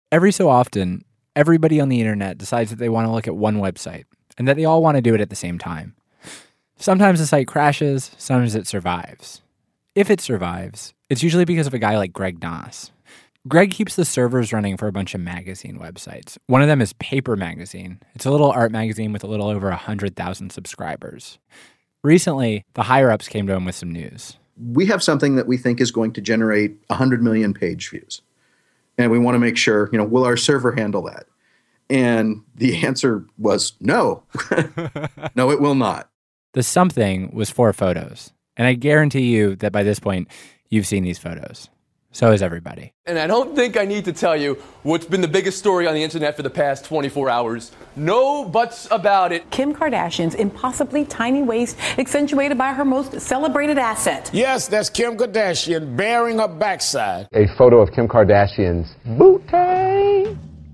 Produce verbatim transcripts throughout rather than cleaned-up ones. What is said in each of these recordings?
Every so often, everybody on the internet decides that they want to look at one website and that they all want to do it at the same time. Sometimes the site crashes, sometimes it survives. If it survives, it's usually because of a guy like Greg Noss. Greg keeps the servers running for a bunch of magazine websites. One of them is Paper Magazine. It's a little art magazine with a little over one hundred thousand subscribers. Recently, the higher-ups came to him with some news. We have something that we think is going to generate one hundred million page views. And we want to make sure, you know, will our server handle that? And the answer was no. No, it will not. The something was four photos. And I guarantee you that by this point, you've seen these photos. So has everybody. And I don't think I need to tell you what's been the biggest story on the internet for the past twenty-four hours. No buts about it. Kim Kardashian's impossibly tiny waist accentuated by her most celebrated asset. Yes, that's Kim Kardashian bearing her backside. A photo of Kim Kardashian's booty.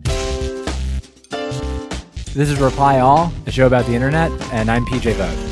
This is Reply All, a show about the internet, and I'm P J Vogt.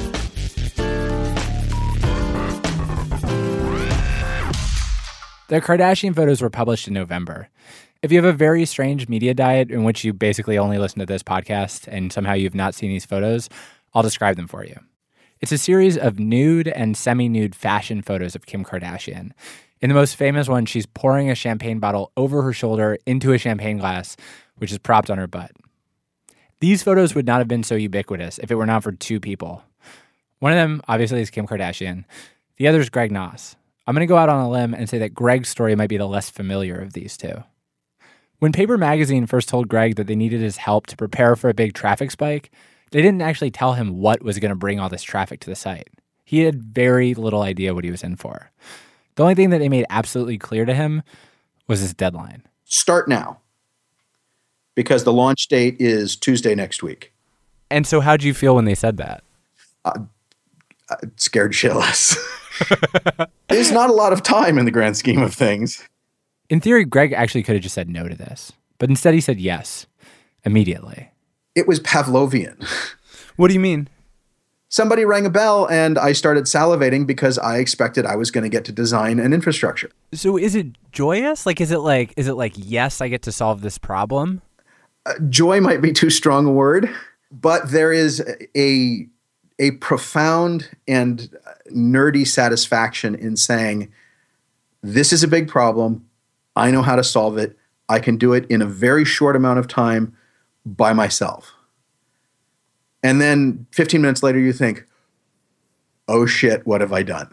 The Kardashian photos were published in November. If you have a very strange media diet in which you basically only listen to this podcast and somehow you've not seen these photos, I'll describe them for you. It's a series of nude and semi-nude fashion photos of Kim Kardashian. In the most famous one, she's pouring a champagne bottle over her shoulder into a champagne glass, which is propped on her butt. These photos would not have been so ubiquitous if it were not for two people. One of them, obviously, is Kim Kardashian. The other is Greg Noss. I'm going to go out on a limb and say that Greg's story might be the less familiar of these two. When Paper Magazine first told Greg that they needed his help to prepare for a big traffic spike, they didn't actually tell him what was going to bring all this traffic to the site. He had very little idea what he was in for. The only thing that they made absolutely clear to him was his deadline. Start now, because the launch date is Tuesday next week. And so how'd you feel when they said that? Uh, uh, scared shitless. There's not a lot of time in the grand scheme of things. In theory, Greg actually could have just said no to this, but instead he said yes, immediately. It was Pavlovian. What do you mean? Somebody rang a bell and I started salivating because I expected I was going to get to design an infrastructure. So is it joyous? Like, is it like, is it like, yes, I get to solve this problem? Uh, joy might be too strong a word, but there is a a profound and nerdy satisfaction in saying, this is a big problem. I know how to solve it. I can do it in a very short amount of time by myself. And then fifteen minutes later, you think, oh shit, what have I done?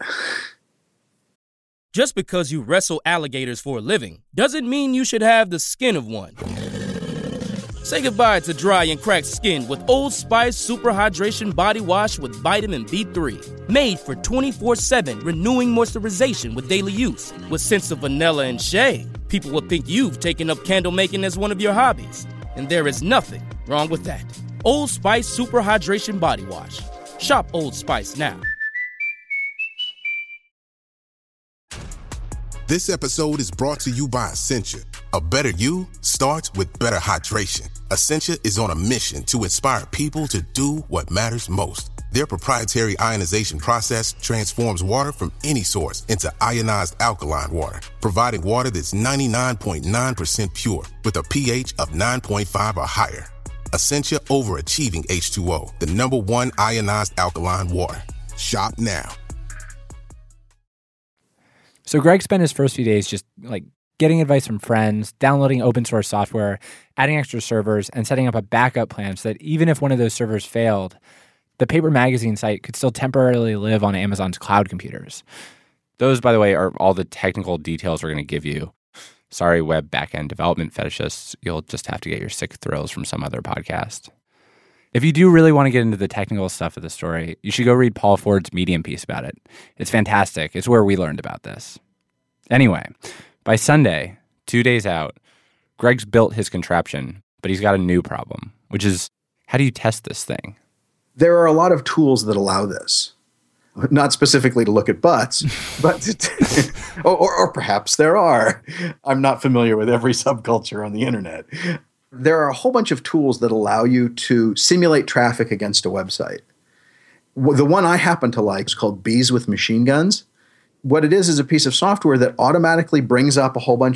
Just because you wrestle alligators for a living doesn't mean you should have the skin of one. Say goodbye to dry and cracked skin with Old Spice Super Hydration Body Wash with Vitamin B three. Made for twenty-four seven renewing moisturization with daily use. With scents of vanilla and shea, people will think you've taken up candle making as one of your hobbies. And there is nothing wrong with that. Old Spice Super Hydration Body Wash. Shop Old Spice now. This episode is brought to you by Essentia. A better you starts with better hydration. Essentia is on a mission to inspire people to do what matters most. Their proprietary ionization process transforms water from any source into ionized alkaline water, providing water that's ninety-nine point nine percent pure with a pH of nine point five or higher. Essentia Overachieving H two O, the number one ionized alkaline water. Shop now. So Greg spent his first few days just like getting advice from friends, downloading open source software, adding extra servers, and setting up a backup plan so that even if one of those servers failed, the Paper Magazine site could still temporarily live on Amazon's cloud computers. Those, by the way, are all the technical details we're going to give you. Sorry, web backend development fetishists. You'll just have to get your sick thrills from some other podcast. If you do really want to get into the technical stuff of the story, you should go read Paul Ford's Medium piece about it. It's fantastic. It's where we learned about this. Anyway, by Sunday, two days out, Greg's built his contraption, but he's got a new problem, which is, how do you test this thing? There are a lot of tools that allow this. Not specifically to look at butts, but to, or, or, or perhaps there are. I'm not familiar with every subculture on the internet. There are a whole bunch of tools that allow you to simulate traffic against a website. The one I happen to like is called Bees with Machine Guns. What it is is a piece of software that automatically brings up a whole bunch of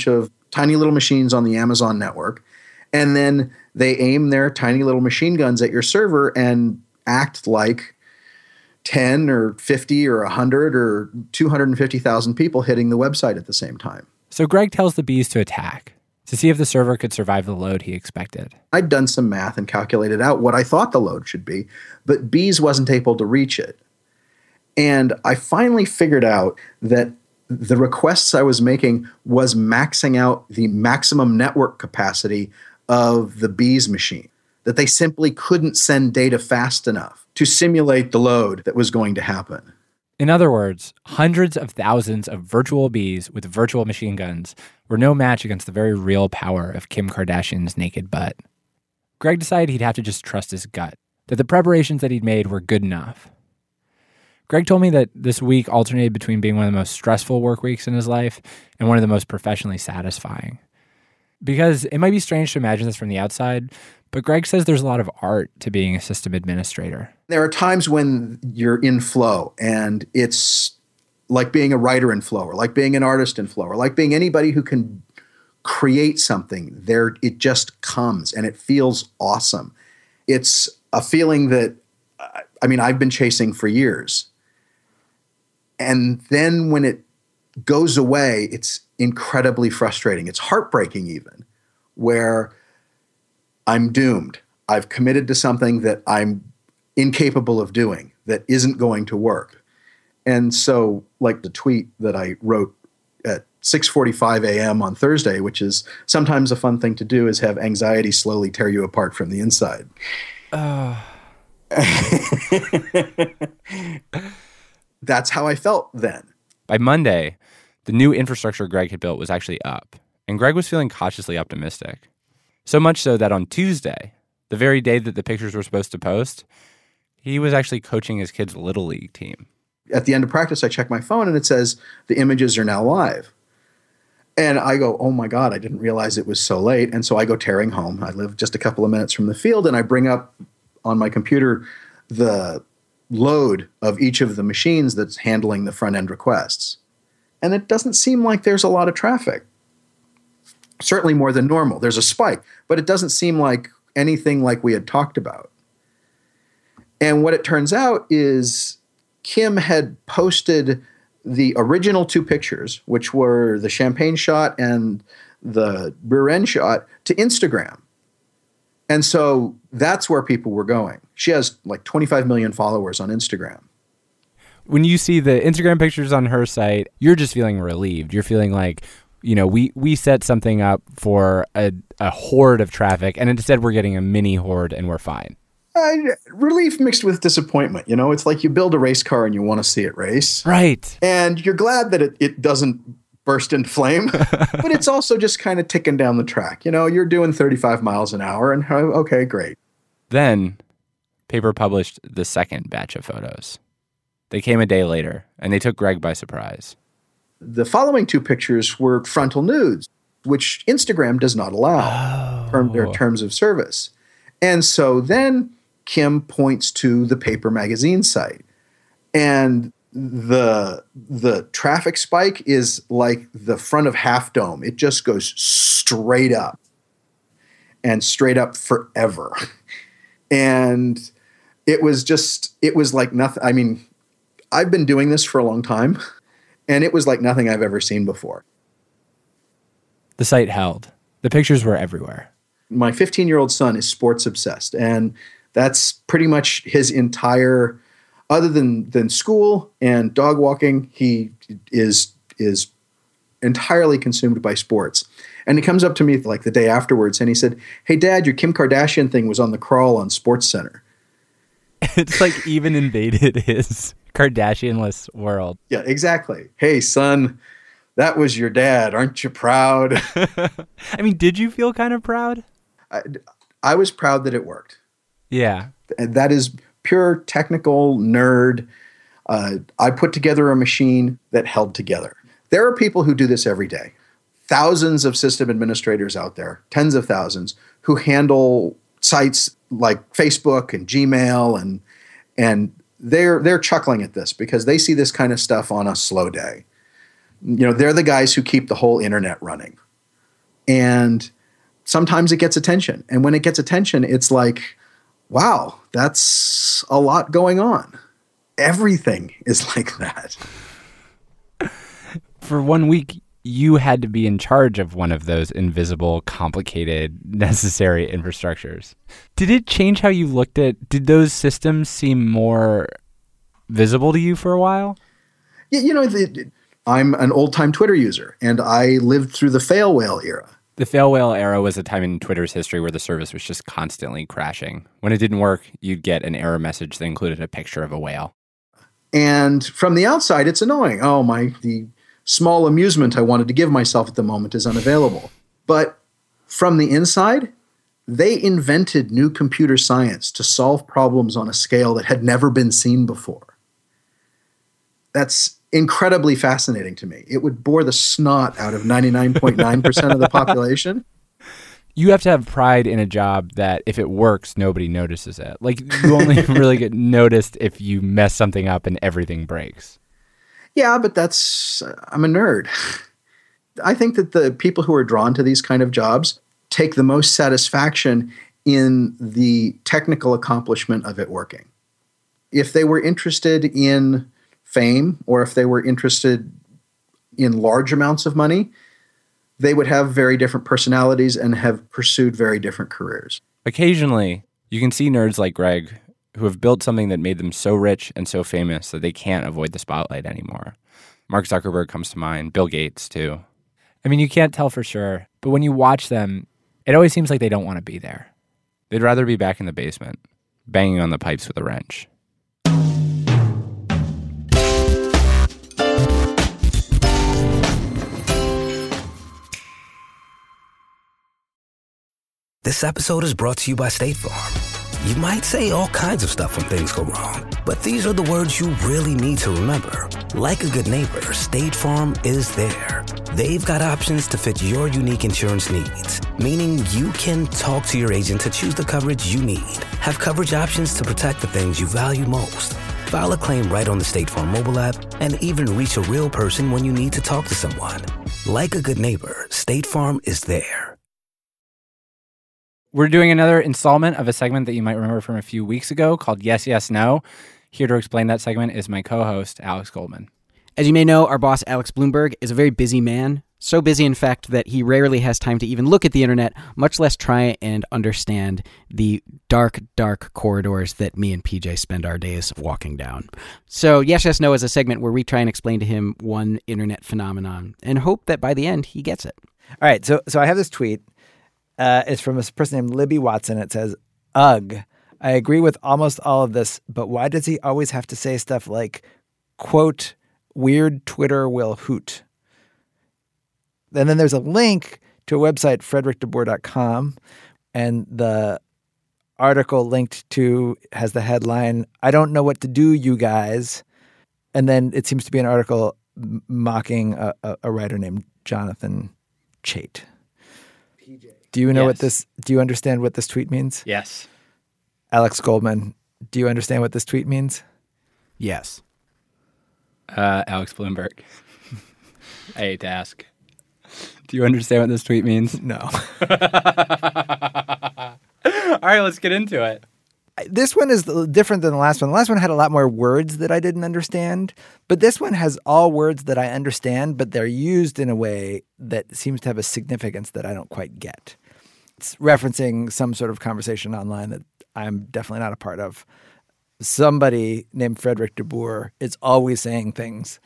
tiny little machines on the Amazon network, and then they aim their tiny little machine guns at your server and act like ten or fifty or one hundred or two hundred fifty thousand people hitting the website at the same time. So Greg tells the bees to attack, to see if the server could survive the load he expected. I'd done some math and calculated out what I thought the load should be, but Bees wasn't able to reach it. And I finally figured out that the requests I was making was maxing out the maximum network capacity of the Bees machine, that they simply couldn't send data fast enough to simulate the load that was going to happen. In other words, hundreds of thousands of virtual bees with virtual machine guns were no match against the very real power of Kim Kardashian's naked butt. Greg decided he'd have to just trust his gut, that the preparations that he'd made were good enough. Greg told me that this week alternated between being one of the most stressful work weeks in his life and one of the most professionally satisfying. Because it might be strange to imagine this from the outside, but Greg says there's a lot of art to being a system administrator. There are times when you're in flow, and it's like being a writer in flow, or like being an artist in flow, or like being anybody who can create something. There, it just comes, and it feels awesome. It's a feeling that, I mean, I've been chasing for years. And then when it goes away, it's incredibly frustrating. It's heartbreaking even, where I'm doomed. I've committed to something that I'm incapable of doing, that isn't going to work. And so, like the tweet that I wrote at six forty-five a.m. on Thursday, which is sometimes a fun thing to do, is have anxiety slowly tear you apart from the inside. Uh. That's how I felt then. By Monday, the new infrastructure Greg had built was actually up, and Greg was feeling cautiously optimistic. So much so that on Tuesday, the very day that the pictures were supposed to post, he was actually coaching his kids' Little League team. At the end of practice, I check my phone and it says, the images are now live. And I go, oh my God, I didn't realize it was so late. And so I go tearing home. I live just a couple of minutes from the field, and I bring up on my computer the load of each of the machines that's handling the front-end requests. And it doesn't seem like there's a lot of traffic. Certainly more than normal. There's a spike, but it doesn't seem like anything like we had talked about. And what it turns out is Kim had posted the original two pictures, which were the champagne shot and the rear end shot, to Instagram. And so that's where people were going. She has like twenty-five million followers on Instagram. When you see the Instagram pictures on her site, you're just feeling relieved. You're feeling like, you know, we, we set something up for a, a horde of traffic, and instead we're getting a mini horde and we're fine. Uh, relief mixed with disappointment. You know, it's like you build a race car and you want to see it race. Right. And you're glad that it, it doesn't burst into flame, but it's also just kind of ticking down the track. You know, you're doing thirty-five miles an hour, and okay, great. Then Paper published the second batch of photos. They came a day later, and they took Greg by surprise. The following two pictures were frontal nudes, which Instagram does not allow in their terms of service. And so then Kim points to the Paper magazine site, and the the traffic spike is like the front of Half Dome. It just goes straight up and straight up forever. And it was just, it was like nothing. I mean, I've been doing this for a long time, and it was like nothing I've ever seen before. The site held. The pictures were everywhere. My fifteen-year-old son is sports obsessed, and that's pretty much his entire, other than, than school and dog walking, he is is entirely consumed by sports. And he comes up to me like the day afterwards, and he said, "Hey, Dad, your Kim Kardashian thing was on the crawl on SportsCenter." It's like even invaded his Kardashian-less world. Yeah, exactly. Hey, son, that was your dad. Aren't you proud? I mean, did you feel kind of proud? I, I was proud that it worked. Yeah. And that is pure technical nerd. Uh, I put together a machine that held together. There are people who do this every day. Thousands of system administrators out there, tens of thousands, who handle sites like Facebook and Gmail, and and they're they're chuckling at this because they see this kind of stuff on a slow day. You know, they're the guys who keep the whole internet running. And sometimes it gets attention. And when it gets attention, it's like, wow, that's a lot going on. Everything is like that. For one week, you had to be in charge of one of those invisible, complicated, necessary infrastructures. Did it change how you looked at, did those systems seem more visible to you for a while? Yeah, you know, the, I'm an old-time Twitter user, and I lived through the fail whale era. The fail whale era was a time in Twitter's history where the service was just constantly crashing. When it didn't work, you'd get an error message that included a picture of a whale. And from the outside, it's annoying. Oh, my, the small amusement I wanted to give myself at the moment is unavailable. But from the inside, they invented new computer science to solve problems on a scale that had never been seen before. That's incredibly fascinating to me. It would bore the snot out of ninety-nine point nine percent of the population. You have to have pride in a job that if it works, nobody notices it. Like, you only really get noticed if you mess something up and everything breaks. Yeah, but that's, uh, I'm a nerd. I think that the people who are drawn to these kind of jobs take the most satisfaction in the technical accomplishment of it working. If they were interested in fame, or if they were interested in large amounts of money, they would have very different personalities and have pursued very different careers. Occasionally, you can see nerds like Greg who have built something that made them so rich and so famous that they can't avoid the spotlight anymore. Mark Zuckerberg comes to mind, Bill Gates too. I mean, you can't tell for sure, but when you watch them, it always seems like they don't want to be there. They'd rather be back in the basement, banging on the pipes with a wrench. This episode is brought to you by State Farm. You might say all kinds of stuff when things go wrong, but these are the words you really need to remember. Like a good neighbor, State Farm is there. They've got options to fit your unique insurance needs, meaning you can talk to your agent to choose the coverage you need, have coverage options to protect the things you value most, file a claim right on the State Farm mobile app, and even reach a real person when you need to talk to someone. Like a good neighbor, State Farm is there. We're doing another installment of a segment that you might remember from a few weeks ago called Yes, Yes, No. Here to explain that segment is my co-host, Alex Goldman. As you may know, our boss, Alex Bloomberg, is a very busy man. So busy, in fact, that he rarely has time to even look at the internet, much less try and understand the dark, dark corridors that me and P J spend our days walking down. So Yes, Yes, No is a segment where we try and explain to him one internet phenomenon and hope that by the end he gets it. All right, so so I have this tweet. Uh, it's from a person named Libby Watson. It says, "Ugh, I agree with almost all of this, but why does he always have to say stuff like, quote, weird Twitter will hoot?" And then there's a link to a website, frederick de boer dot com, and the article linked to has the headline, "I don't know what to do, you guys." And then it seems to be an article m- mocking a, a, a writer named Jonathan Chait. P J. Do you know Yes. what this, do you understand what this tweet means? Yes. Alex Goldman, do you understand what this tweet means? Yes. Uh, Alex Bloomberg. I hate to ask. Do you understand what this tweet means? No. All right, let's get into it. This one is different than the last one. The last one had a lot more words that I didn't understand, but this one has all words that I understand, but they're used in a way that seems to have a significance that I don't quite get. It's referencing some sort of conversation online that I'm definitely not a part of. Somebody named Frederick de Boer is always saying things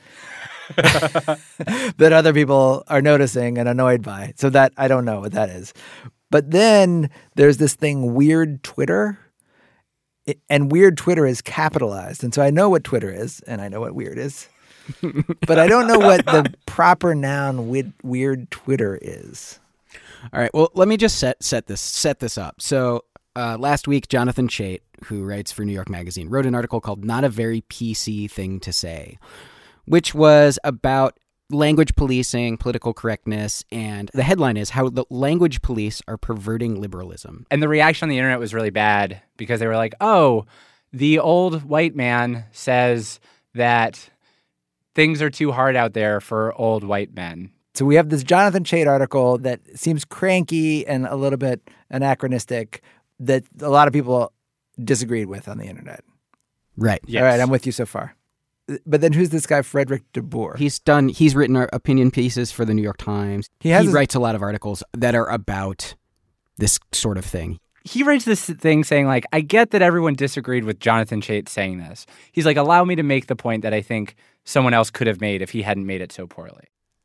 that other people are noticing and annoyed by. So that I don't know what that is. But then there's this thing, weird Twitter. It, and weird Twitter is capitalized. And so I know what Twitter is, and I know what weird is. But I don't know what the proper noun with weird Twitter is. All right. Well, let me just set set this set this up. So uh, last week, Jonathan Chait, who writes for New York Magazine, wrote an article called "Not a Very P C Thing to Say," which was about language policing, political correctness, and the headline is how the language police are perverting liberalism. And the reaction on the internet was really bad because they were like, oh, the old white man says that things are too hard out there for old white men. So we have this Jonathan Chait article that seems cranky and a little bit anachronistic that a lot of people disagreed with on the internet. Right. Yes. All right, I'm with you so far. But then who's this guy, Frederick DeBoer? He's done. He's written opinion pieces for the New York Times. He, has he his, writes a lot of articles that are about this sort of thing. He writes this thing saying, like, I get that everyone disagreed with Jonathan Chait saying this. He's like, allow me to make the point that I think someone else could have made if he hadn't made it so poorly.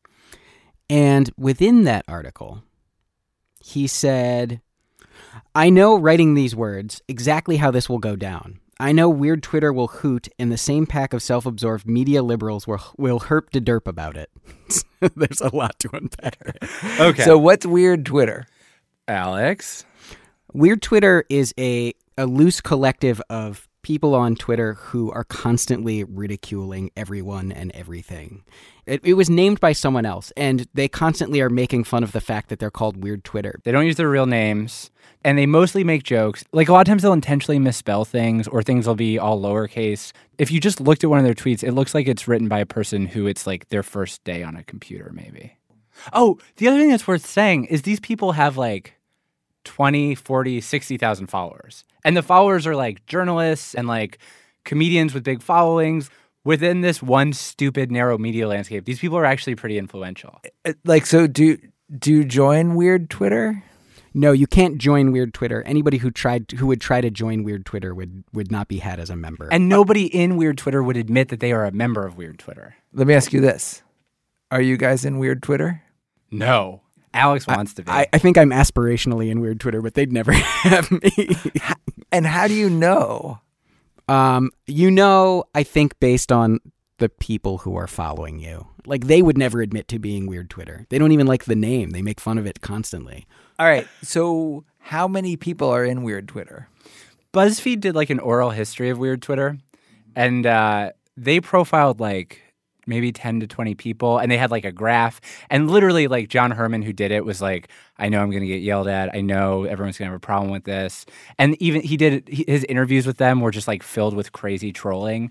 And within that article, he said, I know writing these words exactly how this will go down. I know Weird Twitter will hoot and the same pack of self-absorbed media liberals will, will herp de derp about it. There's a lot to unpack there. Okay. So what's Weird Twitter? Alex? Weird Twitter is a, a loose collective of people on Twitter who are constantly ridiculing everyone and everything. It, it was named by someone else, and they constantly are making fun of the fact that they're called Weird Twitter. They don't use their real names, and they mostly make jokes. Like, a lot of times they'll intentionally misspell things, or things will be all lowercase. If you just looked at one of their tweets, it looks like it's written by a person who it's like their first day on a computer, maybe. Oh, the other thing that's worth saying is these people have like twenty, forty, sixty thousand followers. And the followers are like journalists and like comedians with big followings. Within this one stupid, narrow media landscape, these people are actually pretty influential. Like, so do, do you join Weird Twitter? No, you can't join Weird Twitter. Anybody who tried who would try to join Weird Twitter would, would not be had as a member. And nobody in Weird Twitter would admit that they are a member of Weird Twitter. Let me ask you this. Are you guys in Weird Twitter? No. Alex wants I, to be. I, I think I'm aspirationally in Weird Twitter, but they'd never have me. And how do you know? Um, you know, I think based on the people who are following you. Like, they would never admit to being Weird Twitter. They don't even like the name. They make fun of it constantly. All right. So how many people are in Weird Twitter? BuzzFeed did like an oral history of Weird Twitter, and uh, they profiled like maybe ten to twenty people, and they had like a graph. And literally, like, John Herman, who did it, was like, I know I'm going to get yelled at. I know everyone's going to have a problem with this. And even he did his interviews with them were just like filled with crazy trolling.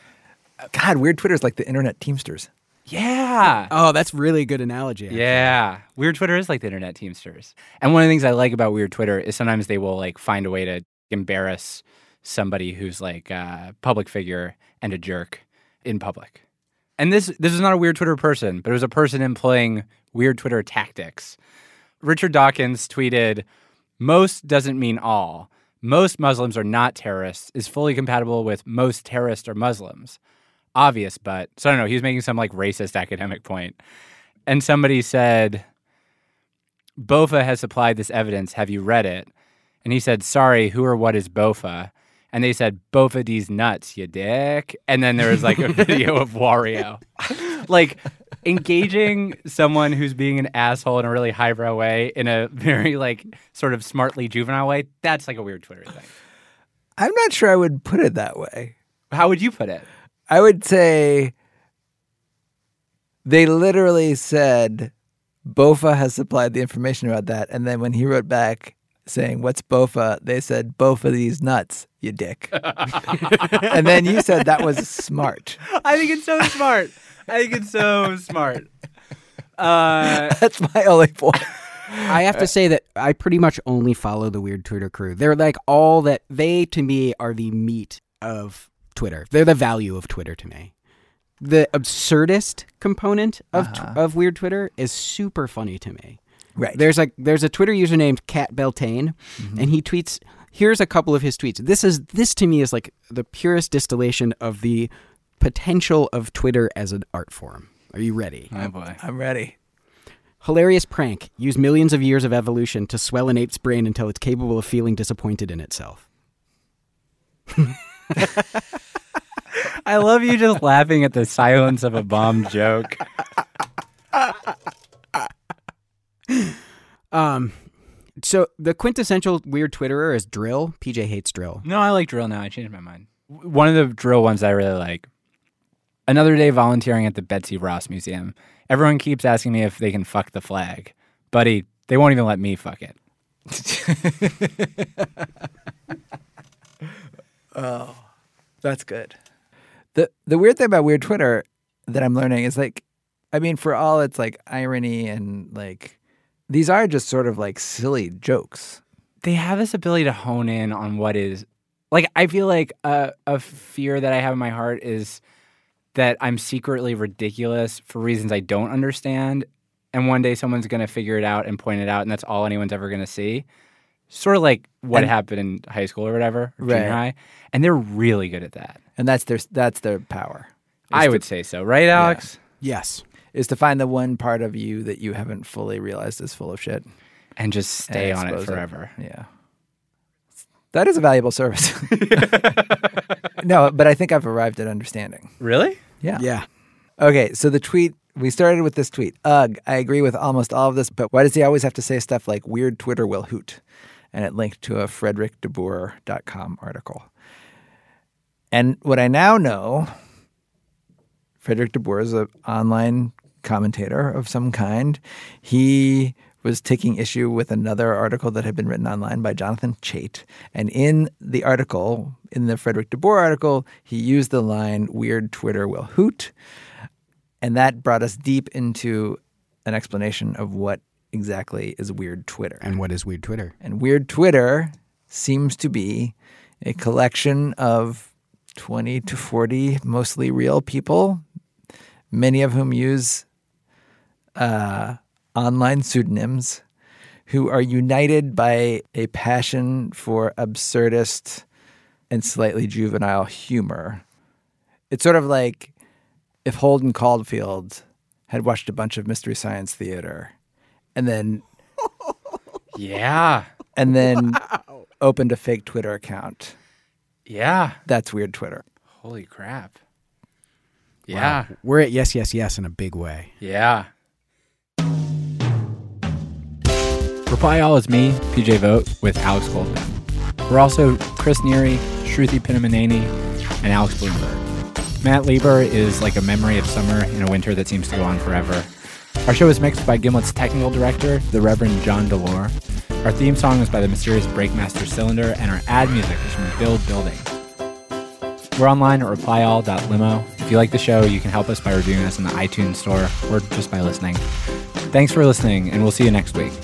God, Weird Twitter is like the internet Teamsters. Yeah. Oh, that's really a good analogy. Actually. Yeah. Weird Twitter is like the internet Teamsters. And one of the things I like about Weird Twitter is sometimes they will like find a way to embarrass somebody who's like a public figure and a jerk in public. And this this is not a Weird Twitter person, but it was a person employing Weird Twitter tactics. Richard Dawkins tweeted, most doesn't mean all. Most Muslims are not terrorists is fully compatible with most terrorists are Muslims. Obvious, but so I don't know. He was making some like racist academic point. And somebody said, BOFA has supplied this evidence. Have you read it? And he said, sorry, who or what is BOFA? And they said, BOFA these nuts, you dick. And then there was like a video of Wario. Like engaging someone who's being an asshole in a really highbrow way in a very like sort of smartly juvenile way. That's like a weird Twitter thing. I'm not sure I would put it that way. How would you put it? I would say they literally said BOFA has supplied the information about that. And then when he wrote back saying, what's BOFA? They said, BOFA these nuts, you dick. And then you said that was smart. I think it's so smart. I think it's so smart. Uh, That's my only point. I have to say that I pretty much only follow the Weird Twitter crew. They're like all that, they to me are the meat of Twitter. They're the value of Twitter to me. The absurdist component of uh-huh. of Weird Twitter is super funny to me. Right. There's a there's a Twitter user named Cat Beltane, mm-hmm. and he tweets. Here's a couple of his tweets. This is this to me is like the purest distillation of the potential of Twitter as an art form. Are you ready? Oh boy, I'm ready. Hilarious prank. Use millions of years of evolution to swell an ape's brain until it's capable of feeling disappointed in itself. I love you just laughing at the silence of a bomb joke. um, so the quintessential weird Twitterer is Drill. P J hates Drill. No, I like Drill now. I changed my mind. One of the Drill ones I really like. Another day volunteering at the Betsy Ross Museum. Everyone keeps asking me if they can fuck the flag. Buddy, they won't even let me fuck it. Oh, that's good. The the weird thing about weird Twitter that I'm learning is like I mean, for all its like irony and like, these are just sort of like silly jokes. They have this ability to hone in on what is, like, I feel like a, a fear that I have in my heart is that I'm secretly ridiculous for reasons I don't understand. And one day someone's going to figure it out and point it out, and that's all anyone's ever going to see. Sort of like what and, happened in high school or whatever, or right. junior high. And they're really good at that. And that's their, that's their power. I to, would say so. Right, Alex? Yeah. Yes. Is to find the one part of you that you haven't fully realized is full of shit. And just stay and on it forever. It. Yeah. That is a valuable service. No, but I think I've arrived at understanding. Really? Yeah. Yeah. Okay, so the tweet, we started with this tweet. Ugh, I agree with almost all of this, but why does he always have to say stuff like weird Twitter will hoot? And it linked to a frederick de boer dot com article. And what I now know, Frederick de Boer is an online commentator of some kind. He was taking issue with another article that had been written online by Jonathan Chait. And in the article, in the Frederick de Boer article, he used the line, weird Twitter will hoot. And that brought us deep into an explanation of what exactly is weird Twitter. And what is weird Twitter? And weird Twitter seems to be a collection of twenty to forty mostly real people, many of whom use uh, online pseudonyms, who are united by a passion for absurdist and slightly juvenile humor. It's sort of like if Holden Caulfield had watched a bunch of Mystery Science Theater and then yeah, and then wow. opened a fake Twitter account. Yeah, that's weird Twitter. Holy crap! Yeah, wow. We're at yes, yes, yes in a big way. Yeah. Reply All is me, P J Vogt, with Alex Goldman. We're also Chris Neary, Shruti Pinamaneni, and Alex Bloomberg. Matt Lieber is like a memory of summer in a winter that seems to go on forever. Our show is mixed by Gimlet's technical director, the Reverend John Delore. Our theme song is by the mysterious Breakmaster Cylinder, and our ad music is from Build Building. We're online at reply all dot limo. If you like the show, you can help us by reviewing us in the iTunes store or just by listening. Thanks for listening, and we'll see you next week.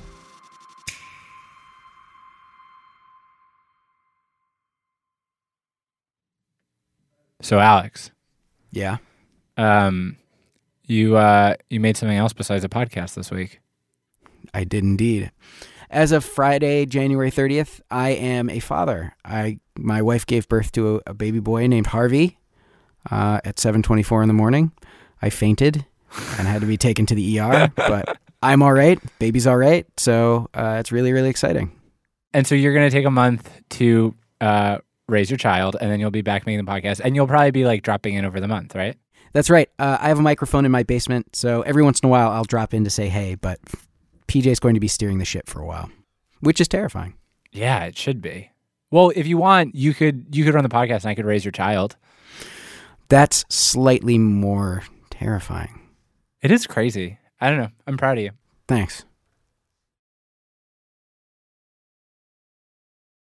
So, Alex. Yeah? Um, you uh, you made something else besides a podcast this week. I did indeed. As of Friday, January thirtieth, I am a father. I my wife gave birth to a, a baby boy named Harvey uh, at seven twenty-four in the morning. I fainted and had to be taken to the E R, but I'm all right. Baby's all right. So uh, it's really, really exciting. And so you're going to take a month to uh, raise your child, and then you'll be back making the podcast, and you'll probably be like dropping in over the month, right? That's right. Uh, I have a microphone in my basement, so every once in a while I'll drop in to say hey, but P J's going to be steering the ship for a while, which is terrifying. Yeah, it should be. Well, if you want, you could you could run the podcast and I could raise your child. That's slightly more terrifying. It is crazy. I don't know. I'm proud of you. Thanks.